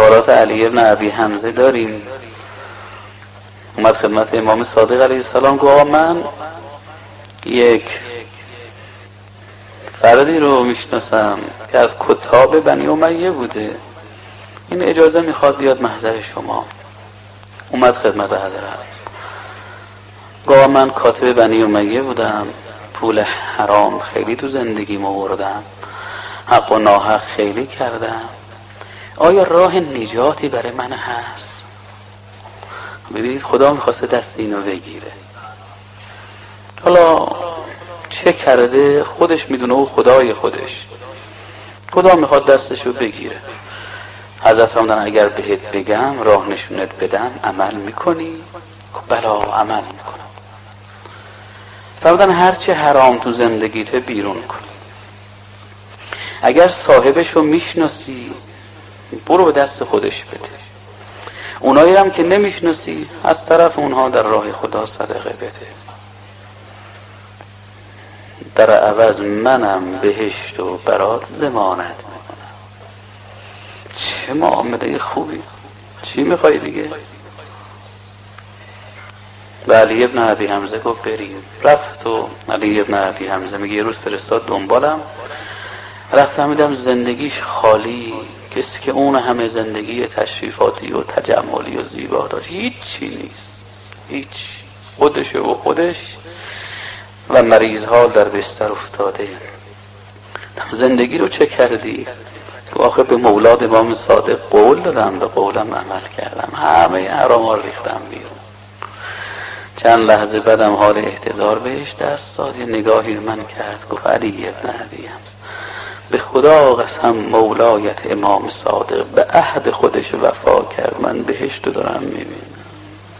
سوالات علی ابن ابی حمزه داریم. اومد خدمت امام صادق علیه السلام گفت آقا من یک فردی رو میشناسم که از کتاب بنی امیه بوده، این اجازه میخواد بیاد محضر شما. اومد خدمت حضرت گفت من کاتب بنی امیه بودم، پول حرام خیلی تو زندگیم آوردم، حق و ناحق خیلی کردم، آیا راه نجاتی برای من هست؟ ببینید خدا میخواسته دست اینو بگیره. حالا چه کرده خودش میدونه و خدای خودش. خدا میخواد دستشو بگیره. حضرت فرمودن اگر بهت بگم راه نشونت بدم عمل میکنی؟ بلا عمل میکنم. فرمودن هرچه حرام تو زندگیت بیرون کن. اگر صاحبشو میشناسی برو به دست خودش بده. اونایی هم که نمیشناسی از طرف اونها در راه خدا صدقه بده. در عوض منم بهشت و برات ضمانت میکنم. چه معامله خوبی، چی میخوای دیگه؟ و علی ابن ابی حمزه گفت بریم. رفت و علی ابن ابی حمزه میگه یه روز فرستاد دنبالم، رفتم میدم زندگیش خالی، کسی که اون همه زندگی تشریفاتی و تجملی و زیبا داشت هیچی نیست، هیچ، خودشه و خودش و مریض حال در بستر افتاده. زندگی رو چه کردی؟ تو آخه به مولاد امام صادق قول دادم، به قولم عمل کردم، همه حرام ها ریختم بیرون. چند لحظه بعدم حال احتضار بهش دست داد، یه نگاهی من کرد گفت علی ابن ابی حمزه به خدا قسم مولایت امام صادق به عهد خودش وفا کرد، من بهشت دارم میبینم.